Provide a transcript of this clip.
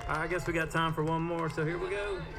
I guess we got time for one more, so here we go.